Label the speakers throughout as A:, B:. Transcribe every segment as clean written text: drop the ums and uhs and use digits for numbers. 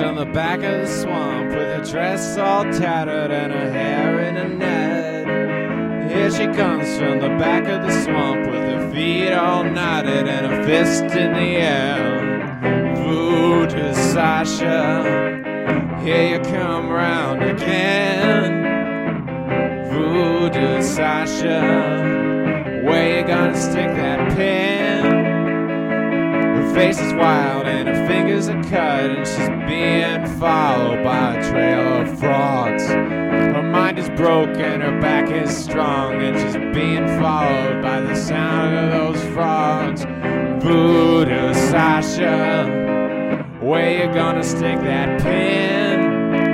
A: from the back of the swamp with her dress all tattered and her hair in a net. Here she comes from the back of the swamp with her feet all knotted and her fist in the air. Voodoo Sasha, here you come round again. Voodoo Sasha, where you gonna stick that pin? Her face is wild and her fingers are cut, and she's being followed by a trail of frogs. Her mind is broken, her back is strong, and she's being followed by the sound of those frogs. Voodoo Sasha, where you gonna stick that pin?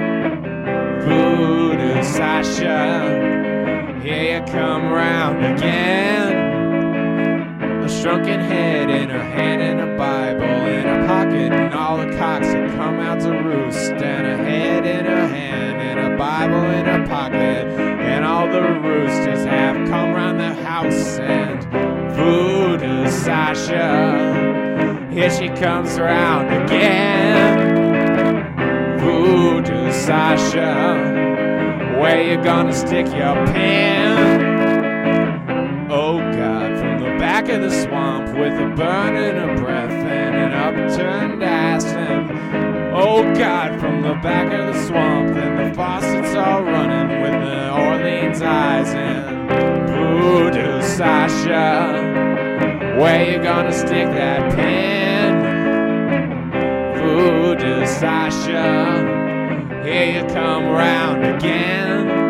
A: Voodoo Sasha, here you come round again. A shrunken head in her hand and a Bible in her pocket, and all the cocks have come out to roost. And a head in her hand and a Bible in her pocket, and all the roosters have come round the house. And Voodoo Sasha, here she comes round again. Voodoo Sasha, where you gonna stick your pin? Oh God, from the back of the swamp with a burn in her breath and an upturned ass. And oh God, from the back of the swamp and the faucets all running with the Orleans eyes. And Voodoo Sasha, where you gonna stick that pin? Voodoo Sasha, here you come round again.